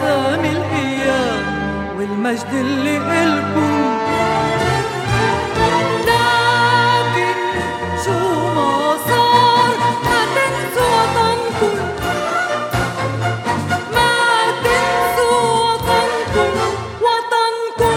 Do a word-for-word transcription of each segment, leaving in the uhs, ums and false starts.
أسامي الأيام والمجد اللي إلكم. لكن شو ما صار ما تنسوا وطنكم، ما تنسوا وطنكم وطنكم.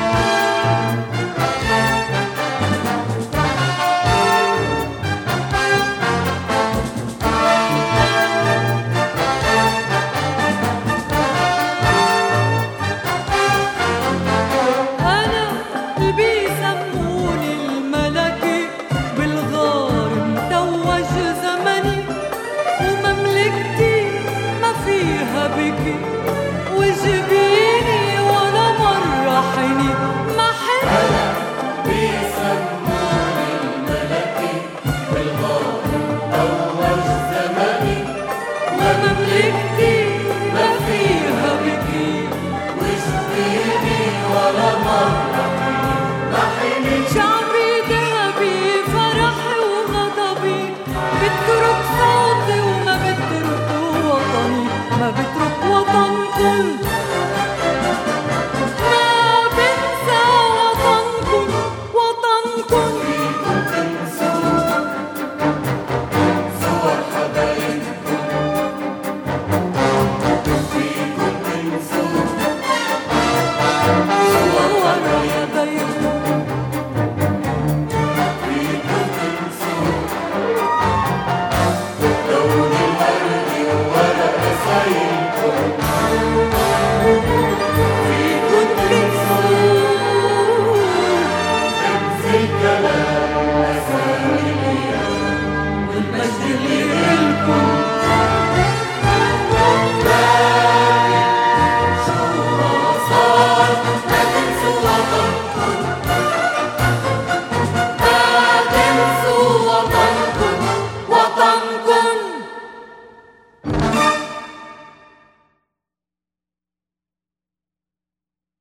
أنا اللي بيسموني الملكي بالغار متوج زمني، ومملكتي ما فيها بكي، وجبيني ولا مرة حني ما حن. أنا بيسموني الملكي بالغار متوج زمني، ومملكتي ما فيها بكي، وجبيني ولا مرة ما حني. شعبي ذهبي فرحي وغضبي، بترك صوتي وما بترك وطني، ما بترك